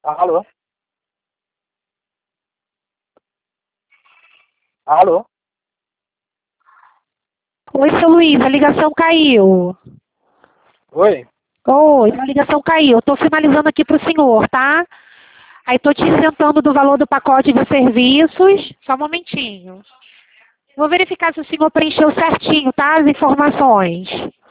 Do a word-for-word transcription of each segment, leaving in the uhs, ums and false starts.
Alô? Alô? Oi, seu Luiz, a ligação caiu. Oi? Oi, a ligação caiu. Estou finalizando aqui para o senhor, tá? Aí estou te isentando do valor do pacote de serviços. Só um momentinho. Vou verificar se o senhor preencheu certinho, tá? As informações.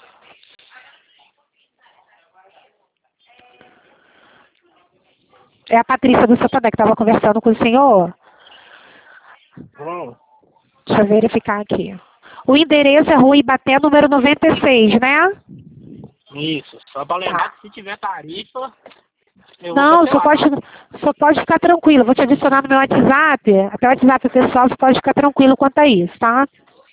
É a Patrícia do Santander que estava conversando com o senhor. Hum, Deixa eu verificar aqui. O endereço é Rua Ibaté, número noventa e seis, né? isso. Só pra lembrar Tá. que se tiver tarifa, eu vou Não, só cancelar, pode, tá? só pode ficar tranquilo. Vou te adicionar no meu WhatsApp. Até o WhatsApp pessoal, você pode ficar tranquilo quanto a isso, tá?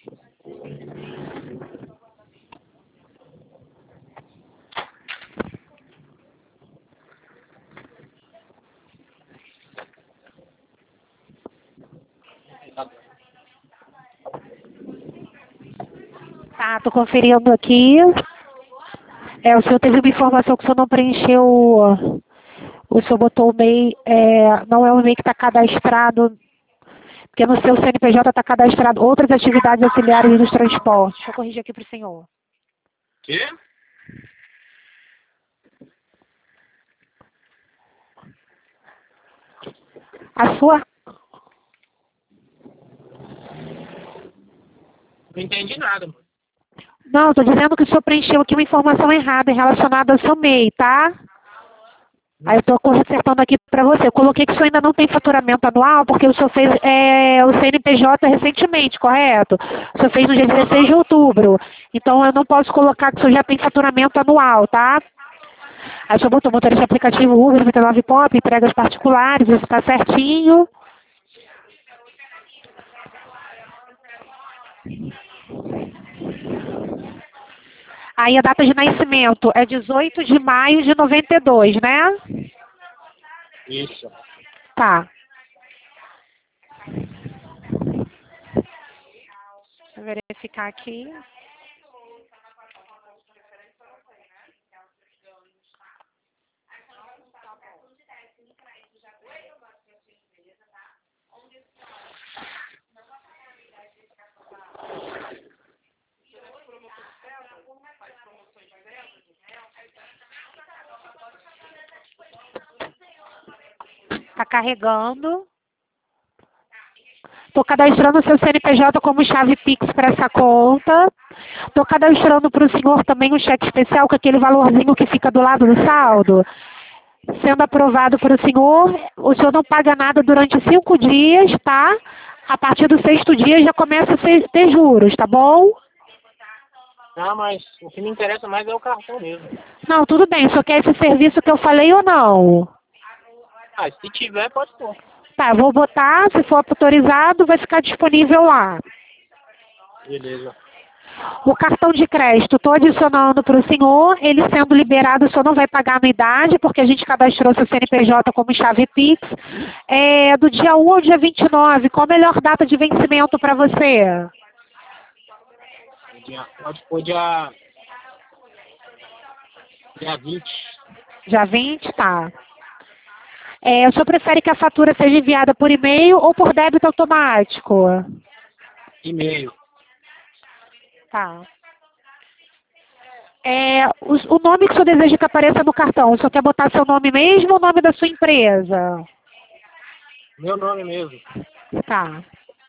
Tá, tô conferindo aqui. É, o senhor teve uma informação que o senhor não preencheu. O senhor botou o M E I, é, não é o M E I que está cadastrado, porque no seu C N P J está cadastrado outras atividades auxiliares dos transportes. Deixa eu corrigir aqui para o senhor. Quê? A sua. Não entendi nada, mano. Não, estou dizendo que o senhor preencheu aqui uma informação errada relacionada ao seu M E I, tá? Aí eu estou consertando aqui para você. Eu coloquei que o senhor ainda não tem faturamento anual, porque o senhor fez é, o C N P J recentemente, correto? O senhor fez no dia dezesseis de outubro. Então eu não posso colocar que o senhor já tem faturamento anual, tá? Aí o senhor botou motorista aplicativo Uber, noventa e nove Pop, entregas particulares, isso está certinho. Aí a data de nascimento é dezoito de maio de noventa e dois, né? Isso. Tá. Deixa eu verificar aqui. Tá carregando. Estou cadastrando o seu C N P J como chave Pix para essa conta. Estou cadastrando para o senhor também um cheque especial com aquele valorzinho que fica do lado do saldo. Sendo aprovado para o senhor, o senhor não paga nada durante cinco dias, tá? A partir do sexto dia já começa a ser- ter juros, tá bom? Ah, mas o que me interessa mais é o cartão mesmo. Não, tudo bem. O senhor quer esse serviço que eu falei ou não? Ah, se tiver, pode pôr. Tá, eu vou botar. Se for autorizado, vai ficar disponível lá. Beleza. O cartão de crédito, estou adicionando para o senhor. Ele sendo liberado, o senhor não vai pagar anuidade, porque a gente cadastrou seu C N P J como chave Pix. É do dia um ao dia vinte e nove. Qual a melhor data de vencimento para você? Dia- Pode pôr dia... Dia vinte. Dia vinte, tá. É, o senhor prefere que a fatura seja enviada por e-mail ou por débito automático? E-mail. Tá. É, o, o nome que o senhor deseja que apareça no cartão, o senhor quer botar seu nome mesmo ou o nome da sua empresa? Meu nome mesmo. Tá.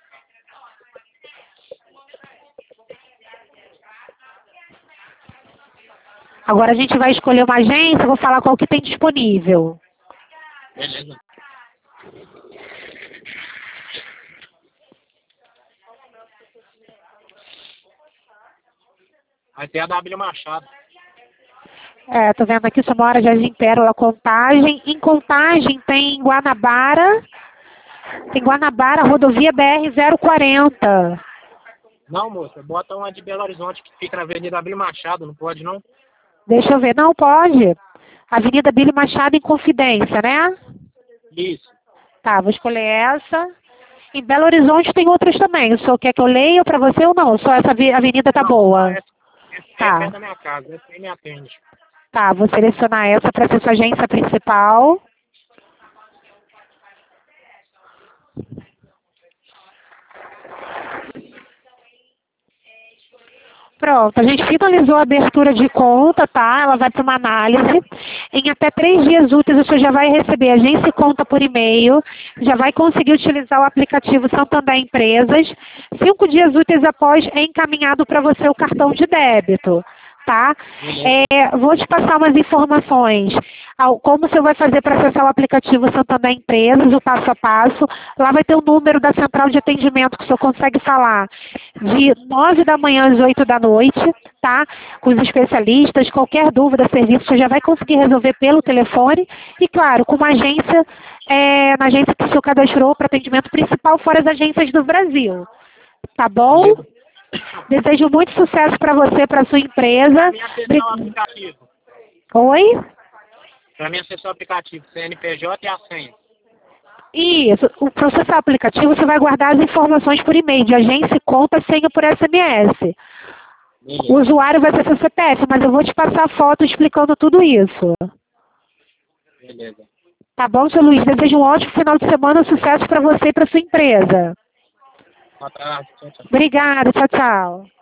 Agora a gente vai escolher uma agência, eu vou falar qual que tem disponível. Beleza. Vai ter a da Abílio Machado. É, tô vendo aqui, só mora Jardim Pérola, Contagem. Em Contagem tem Guanabara, tem Guanabara, rodovia B R zero quarenta. Não, moça, bota uma de Belo Horizonte que fica na Avenida Abílio Machado, não pode não? Deixa eu ver, não pode. Avenida Bílio Machado em Confidência, né? Isso. Tá, vou escolher essa. Em Belo Horizonte tem outras também. O senhor quer que eu leia para você ou não? Só essa avi- avenida tá Não, boa. essa, essa é Tá, perto da minha casa, essa aí me atende. tá, vou selecionar essa para ser sua agência principal. Pronto, a gente finalizou a abertura de conta, tá? Ela vai para uma análise. Em até três dias úteis, o senhor já vai receber a agência e conta por e-mail, já vai conseguir utilizar o aplicativo Santander Empresas. Cinco dias úteis após, é encaminhado para você o cartão de débito, tá? É, vou te passar umas informações. Como você vai fazer para acessar o aplicativo Santander Empresas, o passo a passo. Lá vai ter o número da central de atendimento que o senhor consegue falar de nove da manhã às oito da noite, tá? Com os especialistas, qualquer dúvida, serviço, você já vai conseguir resolver pelo telefone. E, claro, com uma agência, é, na agência que o senhor cadastrou para atendimento principal, fora as agências do Brasil. Tá bom? Desejo muito sucesso para você, para sua empresa. Aplicativo. Oi? Para mim acessar o aplicativo, C N P J e a senha. Isso. Para acessar o aplicativo, você vai guardar as informações por e-mail, de agência, conta, senha por S M S. Beleza. O usuário vai ser seu C P F, mas eu vou te passar a foto explicando tudo isso. Beleza. Tá bom, seu Luiz? Desejo um ótimo final de semana, sucesso para você e para sua empresa. Boa tarde. Tchau, tchau. Obrigada. Tchau, tchau.